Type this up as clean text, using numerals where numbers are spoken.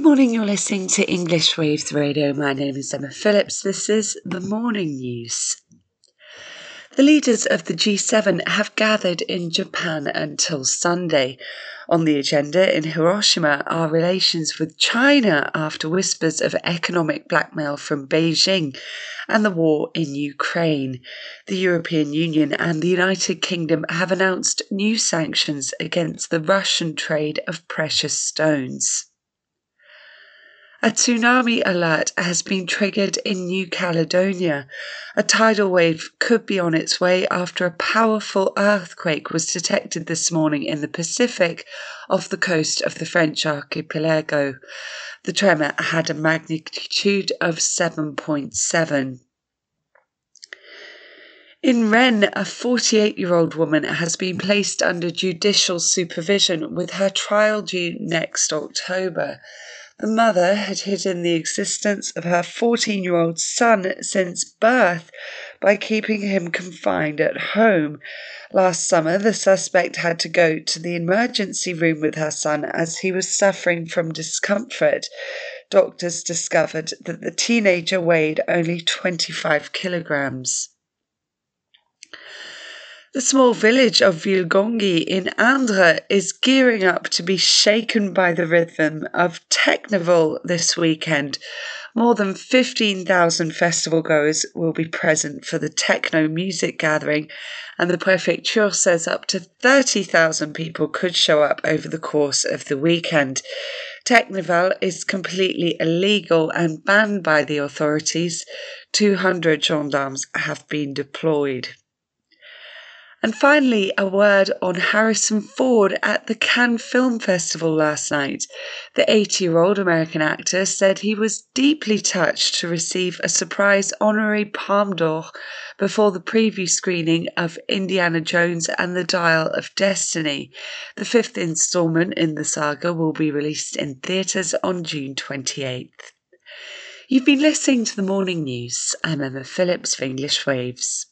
Good morning, you're listening to English Waves Radio. My name is Emma Phillips. This is the morning news. The leaders of the G7 have gathered in Japan until Sunday. On the agenda in Hiroshima are relations with China after whispers of economic blackmail from Beijing and the war in Ukraine. The European Union and the United Kingdom have announced new sanctions against the Russian trade of precious stones. A tsunami alert has been triggered in New Caledonia. A tidal wave could be on its way after a powerful earthquake was detected this morning in the Pacific off the coast of the French archipelago. The tremor had a magnitude of 7.7. In Rennes, a 48-year-old woman has been placed under judicial supervision with her trial due next October. The mother had hidden the existence of her 14-year-old son since birth by keeping him confined at home. Last summer, the suspect had to go to the emergency room with her son as he was suffering from discomfort. Doctors discovered that the teenager weighed only 25 kilograms. The small village of Villegongui in Indre is gearing up to be shaken by the rhythm of Technival this weekend. More than 15,000 festival goers will be present for the techno music gathering, and the Préfecture says up to 30,000 people could show up over the course of the weekend. Technival is completely illegal and banned by the authorities. 200 gendarmes have been deployed. And finally, a word on Harrison Ford at the Cannes Film Festival last night. The 80-year-old American actor said he was deeply touched to receive a surprise honorary Palme d'Or before the preview screening of Indiana Jones and the Dial of Destiny. The fifth installment in the saga will be released in theatres on June 28th. You've been listening to the morning news. I'm Emma Phillips for English Waves.